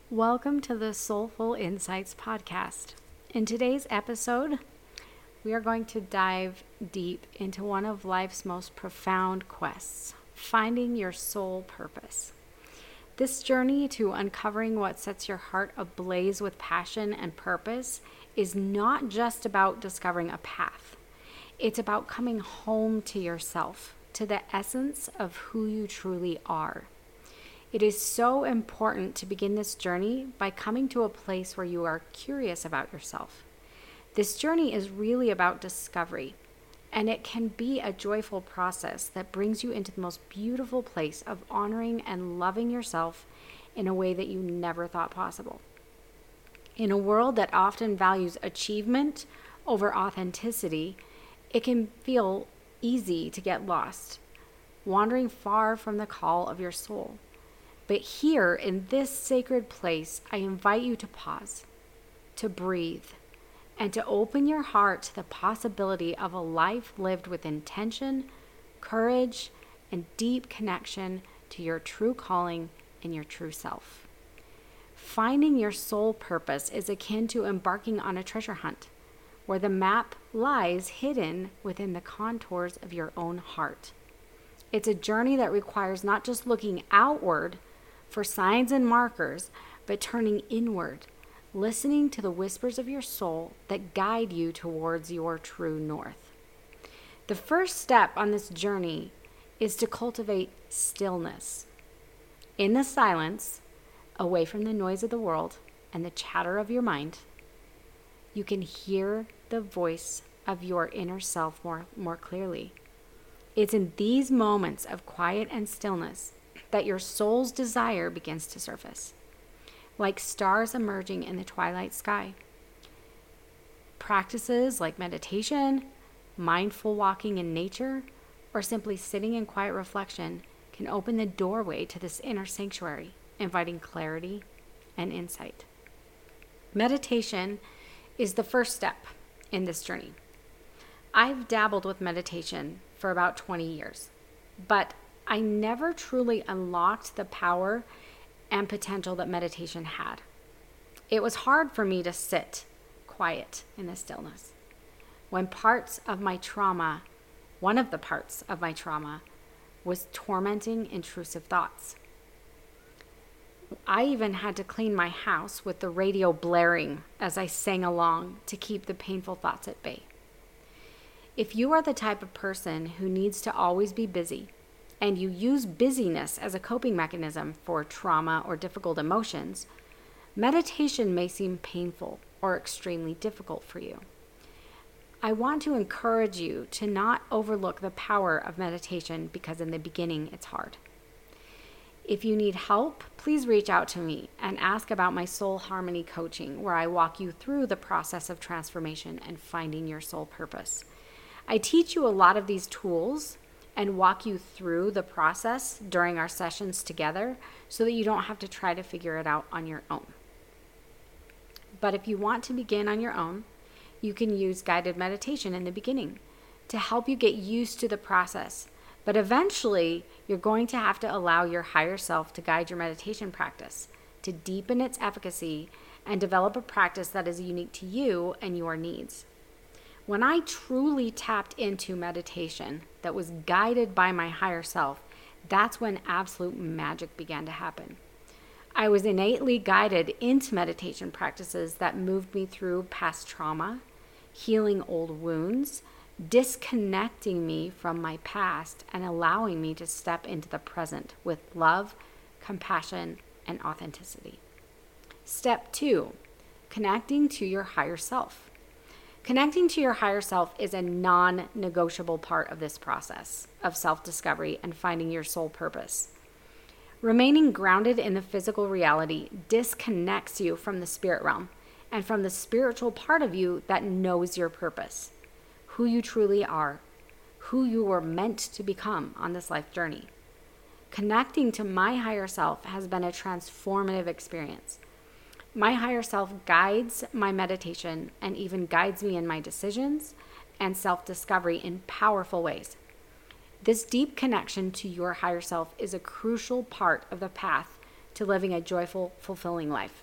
Welcome to the Soulful Insights podcast. In today's episode, we are going to dive deep into one of life's most profound quests, finding your soul purpose. This journey to uncovering what sets your heart ablaze with passion and purpose is not just about discovering a path. It's about coming home to yourself, to the essence of who you truly are. It is so important to begin this journey by coming to a place where you are curious about yourself. This journey is really about discovery, and it can be a joyful process that brings you into the most beautiful place of honoring and loving yourself in a way that you never thought possible. In a world that often values achievement over authenticity, it can feel easy to get lost, wandering far from the call of your soul. But here in this sacred place, I invite you to pause, to breathe, and to open your heart to the possibility of a life lived with intention, courage, and deep connection to your true calling and your true self. Finding your soul purpose is akin to embarking on a treasure hunt, where the map lies hidden within the contours of your own heart. It's a journey that requires not just looking outward for signs and markers, but turning inward, listening to the whispers of your soul that guide you towards your true north. The first step on this journey is to cultivate stillness. In the silence, away from the noise of the world and the chatter of your mind, you can hear the voice of your inner self more clearly. It's in these moments of quiet and stillness that your soul's desire begins to surface, like stars emerging in the twilight sky. Practices like meditation, mindful walking in nature, or simply sitting in quiet reflection can open the doorway to this inner sanctuary, inviting clarity and insight. Meditation is the first step in this journey. I've dabbled with meditation for about 20 years, but I never truly unlocked the power and potential that meditation had. It was hard for me to sit quiet in the stillness when one of the parts of my trauma was tormenting intrusive thoughts. I even had to clean my house with the radio blaring as I sang along to keep the painful thoughts at bay. If you are the type of person who needs to always be busy, and you use busyness as a coping mechanism for trauma or difficult emotions, meditation may seem painful or extremely difficult for you. I want to encourage you to not overlook the power of meditation because in the beginning it's hard. If you need help, please reach out to me and ask about my Soul Harmony coaching, where I walk you through the process of transformation and finding your soul purpose. I teach you a lot of these tools and walk you through the process during our sessions together so that you don't have to try to figure it out on your own. But if you want to begin on your own, you can use guided meditation in the beginning to help you get used to the process. But eventually, you're going to have to allow your higher self to guide your meditation practice, to deepen its efficacy, and develop a practice that is unique to you and your needs. When I truly tapped into meditation that was guided by my higher self, that's when absolute magic began to happen. I was innately guided into meditation practices that moved me through past trauma, healing old wounds, disconnecting me from my past, and allowing me to step into the present with love, compassion, and authenticity. Step 2, connecting to your higher self. Connecting to your higher self is a non-negotiable part of this process of self-discovery and finding your soul purpose. Remaining grounded in the physical reality disconnects you from the spirit realm and from the spiritual part of you that knows your purpose, who you truly are, who you were meant to become on this life journey. Connecting to my higher self has been a transformative experience. My higher self guides my meditation and even guides me in my decisions and self-discovery in powerful ways. This deep connection to your higher self is a crucial part of the path to living a joyful, fulfilling life.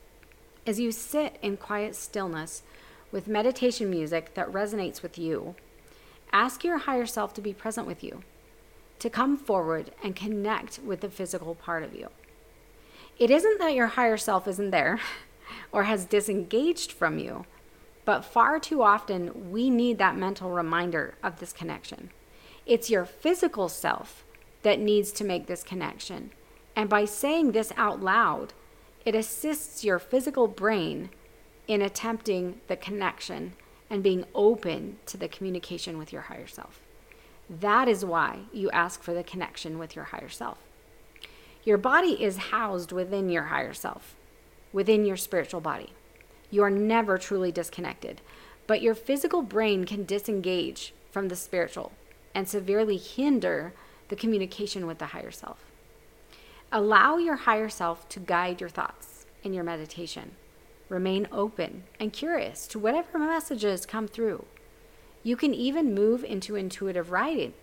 As you sit in quiet stillness with meditation music that resonates with you, ask your higher self to be present with you, to come forward and connect with the physical part of you. It isn't that your higher self isn't there or has disengaged from you, but far too often we need that mental reminder of this connection. It's your physical self that needs to make this connection. And by saying this out loud, it assists your physical brain in attempting the connection and being open to the communication with your higher self. That is why you ask for the connection with your higher self. Your body is housed within your higher self, within your spiritual body. You are never truly disconnected, but your physical brain can disengage from the spiritual and severely hinder the communication with the higher self. Allow your higher self to guide your thoughts in your meditation. Remain open and curious to whatever messages come through. You can even move into intuitive writing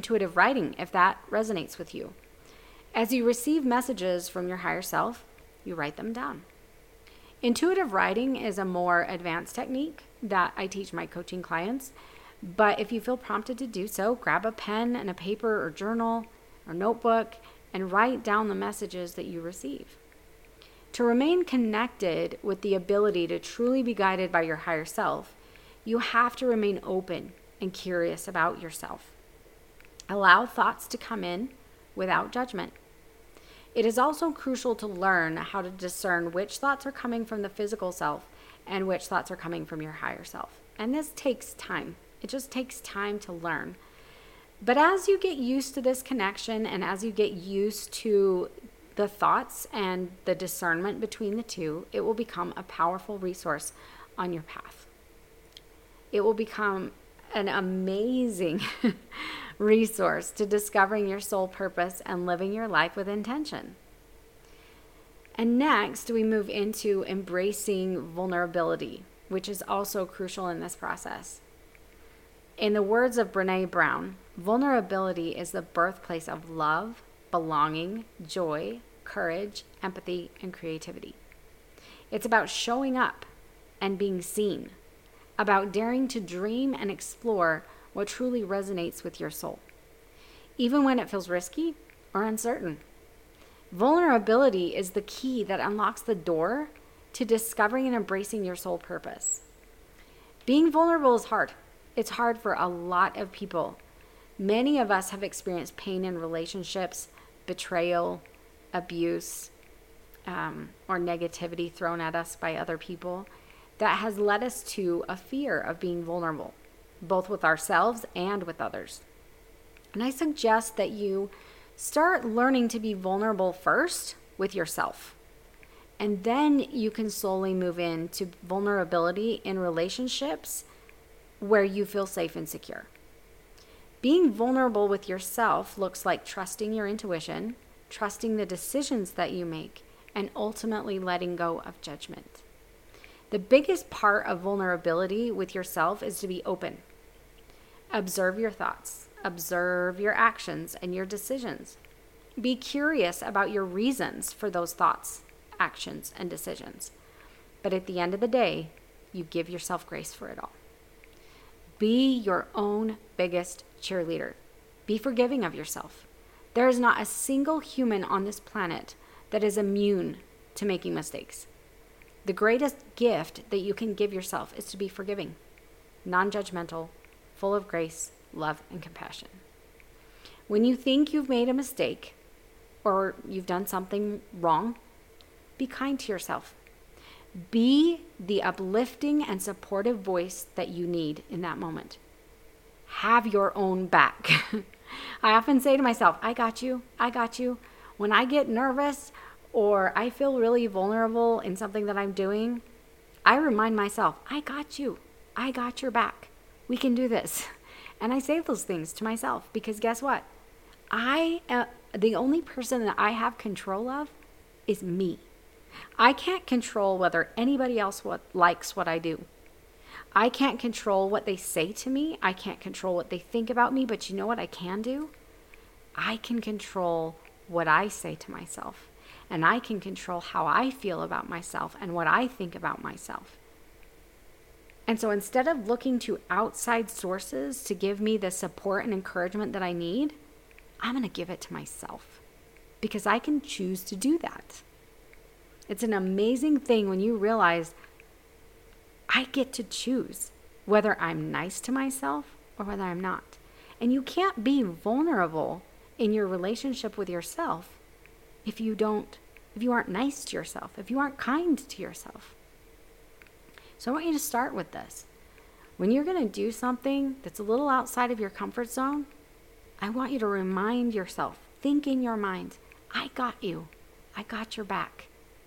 if that resonates with you. As you receive messages from your higher self, you write them down. Intuitive writing is a more advanced technique that I teach my coaching clients, but if you feel prompted to do so, grab a pen and a paper or journal or notebook and write down the messages that you receive. To remain connected with the ability to truly be guided by your higher self, you have to remain open and curious about yourself. Allow thoughts to come in without judgment. It is also crucial to learn how to discern which thoughts are coming from the physical self and which thoughts are coming from your higher self. And this takes time. It just takes time to learn. But as you get used to this connection and as you get used to the thoughts and the discernment between the two, it will become a powerful resource on your path. It will become an amazing resource to discovering your soul purpose and living your life with intention. And next, we move into embracing vulnerability, which is also crucial in this process. In the words of Brené Brown, vulnerability is the birthplace of love, belonging, joy, courage, empathy, and creativity. It's about showing up and being seen, about daring to dream and explore what truly resonates with your soul, even when it feels risky or uncertain. Vulnerability is the key that unlocks the door to discovering and embracing your soul purpose. Being vulnerable is hard. It's hard for a lot of people. Many of us have experienced pain in relationships, betrayal, abuse, or negativity thrown at us by other people that has led us to a fear of being vulnerable, both with ourselves and with others. And I suggest that you start learning to be vulnerable first with yourself. And then you can slowly move into vulnerability in relationships where you feel safe and secure. Being vulnerable with yourself looks like trusting your intuition, trusting the decisions that you make, and ultimately letting go of judgment. The biggest part of vulnerability with yourself is to be open. Observe your thoughts, observe your actions and your decisions. Be curious about your reasons for those thoughts, actions, and decisions. But at the end of the day, you give yourself grace for it all. Be your own biggest cheerleader. Be forgiving of yourself. There is not a single human on this planet that is immune to making mistakes. The greatest gift that you can give yourself is to be forgiving, non-judgmental, full of grace, love, and compassion. When you think you've made a mistake or you've done something wrong, be kind to yourself. Be the uplifting and supportive voice that you need in that moment. Have your own back. I often say to myself, I got you, I got you. When I get nervous or I feel really vulnerable in something that I'm doing, I remind myself, I got you, I got your back. We can do this. And I say those things to myself because guess what? The only person that I have control of is me. I can't control whether anybody else likes what I do. I can't control what they say to me. I can't control what they think about me. But you know what I can do? I can control what I say to myself. and I can control how I feel about myself and what I think about myself. And so instead of looking to outside sources to give me the support and encouragement that I need, I'm going to give it to myself because I can choose to do that. It's an amazing thing when you realize I get to choose whether I'm nice to myself or whether I'm not. And you can't be vulnerable in your relationship with yourself if you aren't nice to yourself, if you aren't kind to yourself. So I want you to start with this. When you're going to do something that's a little outside of your comfort zone, I want you to remind yourself, think in your mind, I got you. I got your back.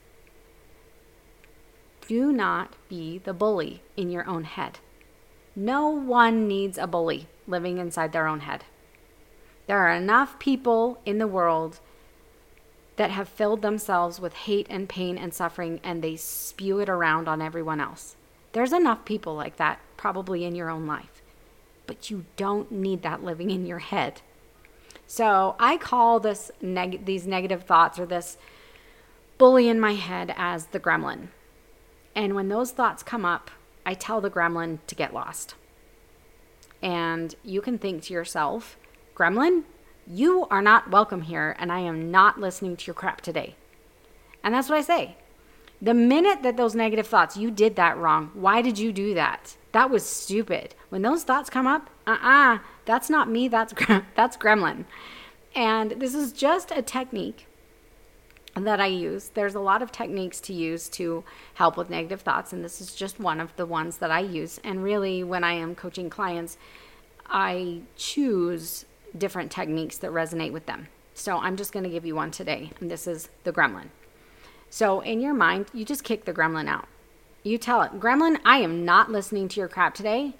Do not be the bully in your own head. No one needs a bully living inside their own head. There are enough people in the world that have filled themselves with hate and pain and suffering, and they spew it around on everyone else. There's enough people like that probably in your own life, but you don't need that living in your head. So I call these negative thoughts or this bully in my head as the gremlin. And when those thoughts come up, I tell the gremlin to get lost. And you can think to yourself, gremlin, you are not welcome here, and I am not listening to your crap today. And that's what I say. The minute that those negative thoughts, you did that wrong. Why did you do that? That was stupid. When those thoughts come up, that's not me, that's gremlin. And this is just a technique that I use. There's a lot of techniques to use to help with negative thoughts, and this is just one of the ones that I use. And really, when I am coaching clients, I choose different techniques that resonate with them. So I'm just going to give you one today, and this is the gremlin. So in your mind, you just kick the gremlin out. You tell it, gremlin, I am not listening to your crap today.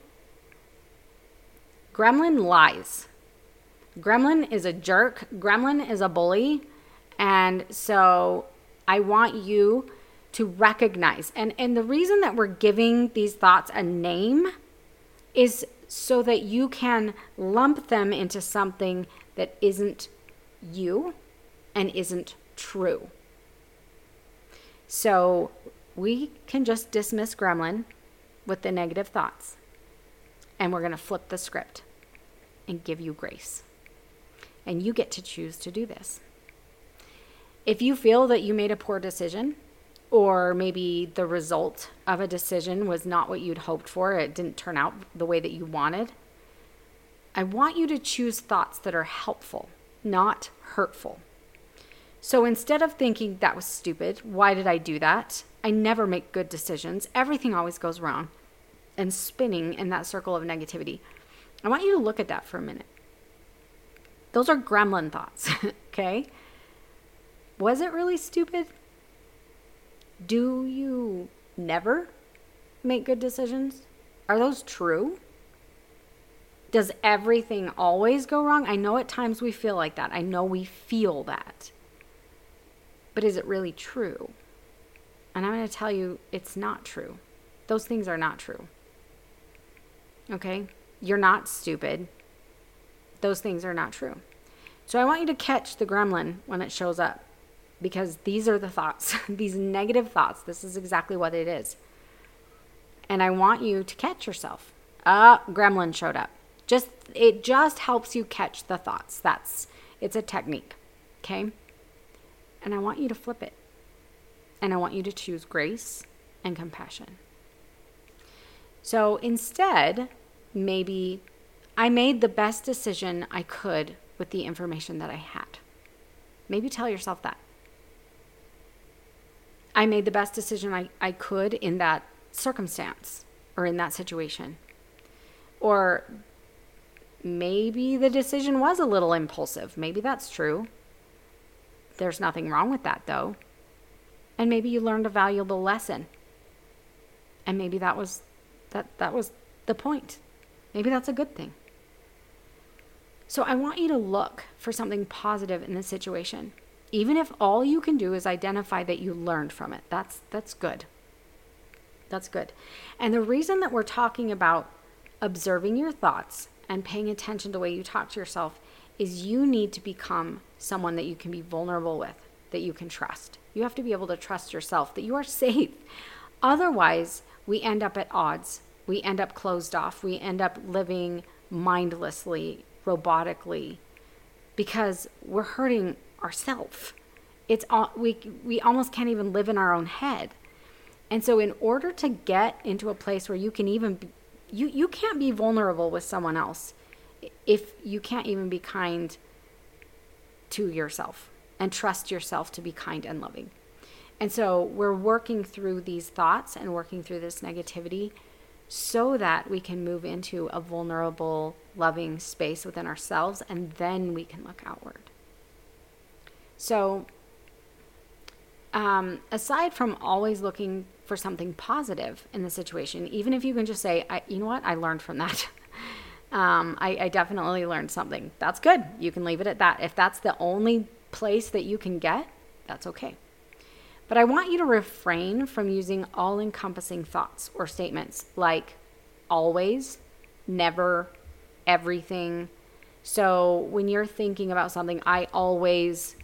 Gremlin lies. Gremlin is a jerk. Gremlin is a bully. And so I want you to recognize. And the reason that we're giving these thoughts a name is so that you can lump them into something that isn't you and isn't true. So we can just dismiss gremlin with the negative thoughts. And we're going to flip the script and give you grace. And you get to choose to do this. If you feel that you made a poor decision, or maybe the result of a decision was not what you'd hoped for, it didn't turn out the way that you wanted, I want you to choose thoughts that are helpful, not hurtful. So instead of thinking that was stupid, why did I do that? I never make good decisions. Everything always goes wrong. And spinning in that circle of negativity. I want you to look at that for a minute. Those are gremlin thoughts, okay? Was it really stupid? Do you never make good decisions? Are those true? Does everything always go wrong? I know at times we feel like that. I know we feel that. But is it really true? And I'm going to tell you, it's not true. Those things are not true. Okay? You're not stupid. Those things are not true. So I want you to catch the gremlin when it shows up. Because these are the thoughts, these negative thoughts. This is exactly what it is. And I want you to catch yourself. Gremlin showed up. It just helps you catch the thoughts. It's a technique. Okay? And I want you to flip it. And I want you to choose grace and compassion. So instead, maybe I made the best decision I could with the information that I had. Maybe tell yourself that. I made the best decision I could in that circumstance or in that situation. Or maybe the decision was a little impulsive. Maybe that's true. There's nothing wrong with that, though. And maybe you learned a valuable lesson. And maybe that was the point. Maybe that's a good thing. So I want you to look for something positive in this situation. Even if all you can do is identify that you learned from it. That's good. That's good. And the reason that we're talking about observing your thoughts and paying attention to the way you talk to yourself is you need to become someone that you can be vulnerable with. that you can trust. You have to be able to trust yourself that you are safe. Otherwise, we end up at odds. We end up closed off. We end up living mindlessly, robotically, because we're hurting ourselves. We almost can't even live in our own head. And so in order to get into a place where you can even you can't be vulnerable with someone else if you can't even be kind to yourself and trust yourself to be kind and loving. And so we're working through these thoughts and working through this negativity so that we can move into a vulnerable, loving space within ourselves, and then we can look outward. So aside from always looking for something positive in the situation, even if you can just say, you know what, I learned from that. I definitely learned something. That's good. You can leave it at that. If that's the only place that you can get, that's okay. But I want you to refrain from using all-encompassing thoughts or statements like always, never, everything. So when you're thinking about something, I always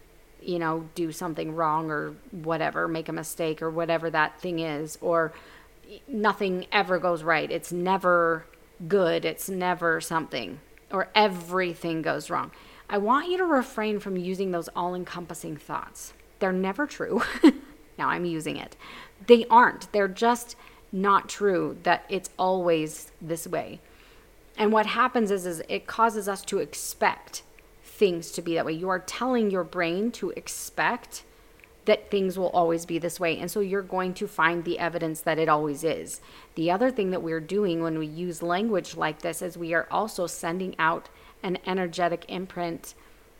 do something wrong or whatever, make a mistake or whatever that thing is, or nothing ever goes right. It's never good. It's never something, or everything goes wrong. I want you to refrain from using those all-encompassing thoughts. They're never true. Now I'm using it. They aren't. They're just not true that it's always this way. And what happens is it causes us to expect things to be that way. You are telling your brain to expect that things will always be this way. And so you're going to find the evidence that it always is. The other thing that we're doing when we use language like this is we are also sending out an energetic imprint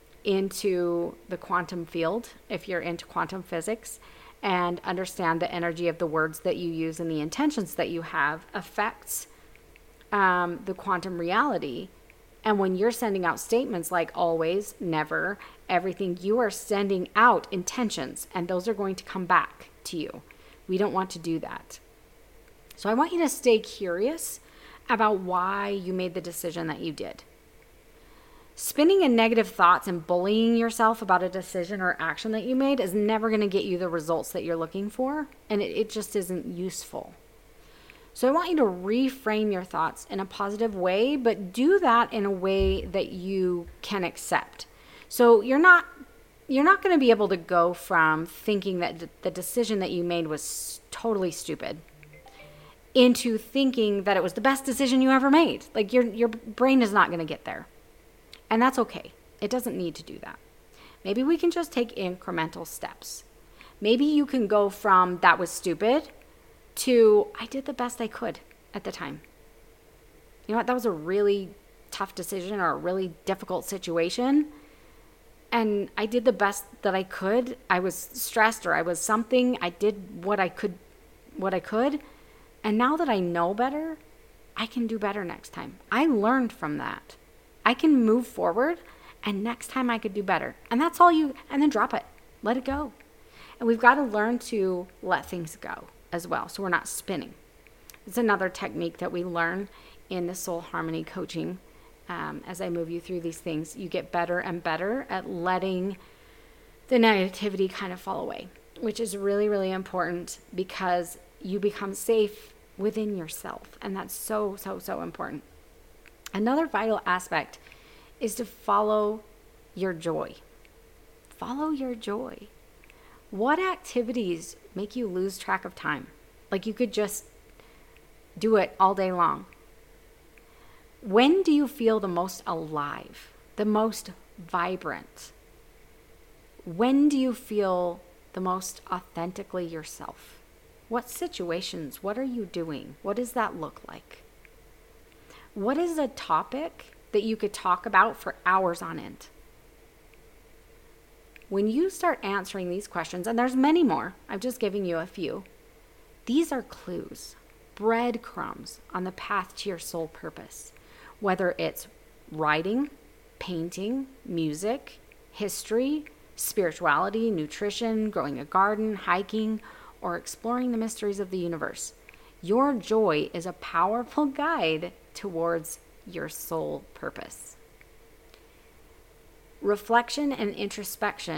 into the quantum field, if you're into quantum physics, and understand the energy of the words that you use and the intentions that you have affects the quantum reality. And when you're sending out statements like always, never, everything, you are sending out intentions, and those are going to come back to you. We don't want to do that. So I want you to stay curious about why you made the decision that you did. Spinning in negative thoughts and bullying yourself about a decision or action that you made is never going to get you the results that you're looking for, and it just isn't useful. So I want you to reframe your thoughts in a positive way, but do that in a way that you can accept. So you're not going to be able to go from thinking that the decision that you made was totally stupid into thinking that it was the best decision you ever made. Like your brain is not going to get there. And that's okay. It doesn't need to do that. Maybe we can just take incremental steps. Maybe you can go from that was stupid to I did the best I could at the time. You know what? That was a really tough decision or a really difficult situation. And I did the best that I could. I was stressed or I was something. I did what I could. And now that I know better, I can do better next time. I learned from that. I can move forward, and next time I could do better. And that's all and then drop it. Let it go. And we've got to learn to let things go as well, so we're not spinning. It's another technique that we learn in the Soul Harmony coaching. As I move you through these things, you get better and better at letting the negativity kind of fall away, which is really, really important because you become safe within yourself. And that's so, so, so important. Another vital aspect is to follow your joy. Follow your joy. What activities make you lose track of time? Like you could just do it all day long. When do you feel the most alive, the most vibrant? When do you feel the most authentically yourself? What situations? What are you doing? What does that look like? What is a topic that you could talk about for hours on end? When you start answering these questions, and there's many more, I'm just giving you a few, these are clues, breadcrumbs on the path to your soul purpose. Whether it's writing, painting, music, history, spirituality, nutrition, growing a garden, hiking, or exploring the mysteries of the universe. Your joy is a powerful guide towards your soul purpose. Reflection and introspection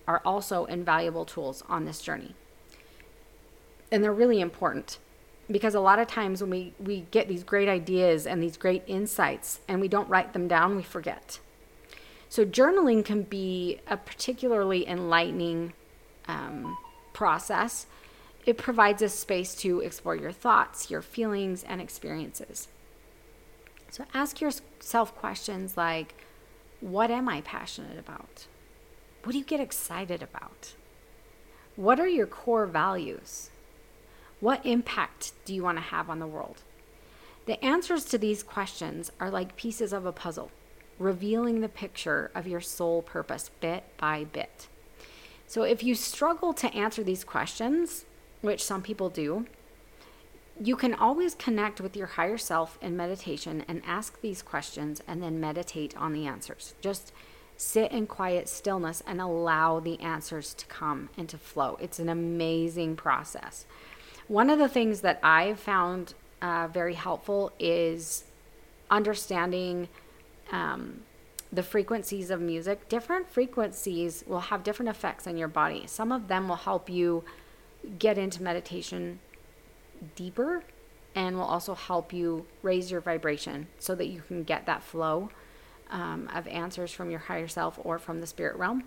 are also invaluable tools on this journey. And they're really important because a lot of times when we get these great ideas and these great insights and we don't write them down, we forget. So journaling can be a particularly enlightening process. It provides a space to explore your thoughts, your feelings, and experiences. So ask yourself questions like, what am I passionate about? What do you get excited about? What are your core values? What impact do you want to have on the world? The answers to these questions are like pieces of a puzzle, revealing the picture of your soul purpose bit by bit. So if you struggle to answer these questions, which some people do, you can always connect with your higher self in meditation and ask these questions and then meditate on the answers. Just sit in quiet stillness and allow the answers to come and to flow. It's an amazing process. One of the things that I've found very helpful is understanding the frequencies of music. Different frequencies will have different effects on your body. Some of them will help you get into meditation deeper and will also help you raise your vibration so that you can get that flow of answers from your higher self or from the spirit realm.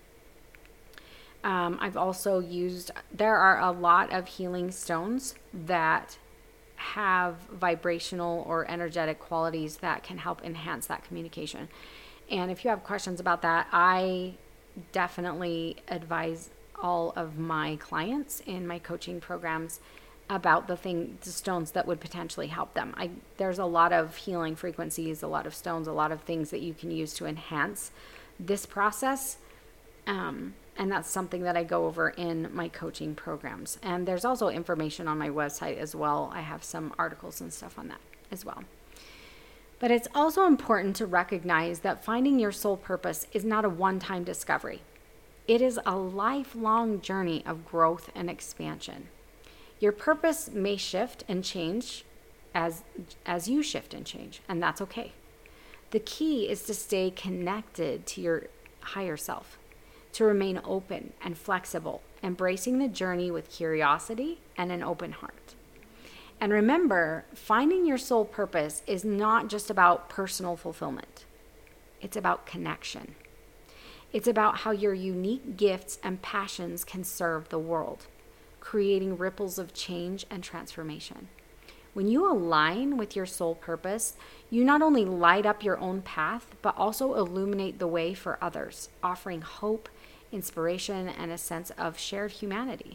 I've also there are a lot of healing stones that have vibrational or energetic qualities that can help enhance that communication. And if you have questions about that, I definitely advise all of my clients in my coaching programs about the stones that would potentially help them. There's a lot of healing frequencies, a lot of stones, a lot of things that you can use to enhance this process. And that's something that I go over in my coaching programs. And there's also information on my website as well. I have some articles and stuff on that as well. But it's also important to recognize that finding your soul purpose is not a one-time discovery. It is a lifelong journey of growth and expansion. Your purpose may shift and change as you shift and change, and that's okay. The key is to stay connected to your higher self, to remain open and flexible, embracing the journey with curiosity and an open heart. And remember, finding your soul purpose is not just about personal fulfillment. It's about connection. It's about how your unique gifts and passions can serve the world, creating ripples of change and transformation. When you align with your soul purpose, you not only light up your own path, but also illuminate the way for others, offering hope, inspiration, and a sense of shared humanity.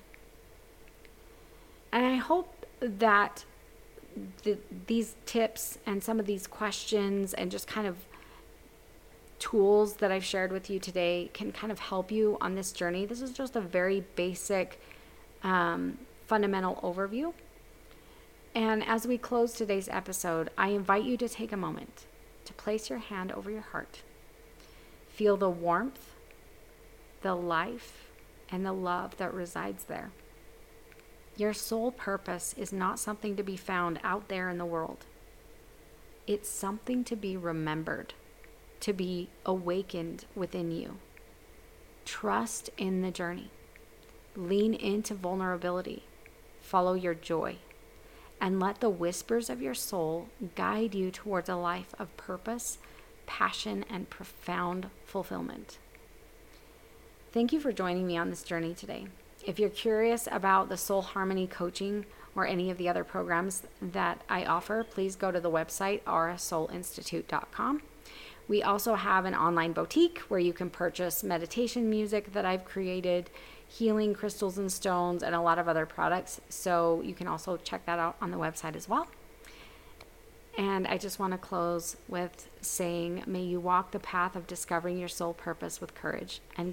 And I hope that these tips and some of these questions and just kind of tools that I've shared with you today can kind of help you on this journey. This is just a very basic, fundamental overview. And as we close today's episode, I invite you to take a moment to place your hand over your heart. Feel the warmth, the life, and the love that resides there. Your soul purpose is not something to be found out there in the world. It's something to be remembered, to be awakened within you. Trust in the journey. Lean into vulnerability. Follow your joy. And let the whispers of your soul guide you towards a life of purpose, passion, and profound fulfillment. Thank you for joining me on this journey today. If you're curious about the Soul Harmony coaching or any of the other programs that I offer, please go to the website aurasoulinstitute.com. We also have an online boutique where you can purchase meditation music that I've created, healing crystals and stones, and a lot of other products. So you can also check that out on the website as well. And I just want to close with saying, may you walk the path of discovering your soul purpose with courage and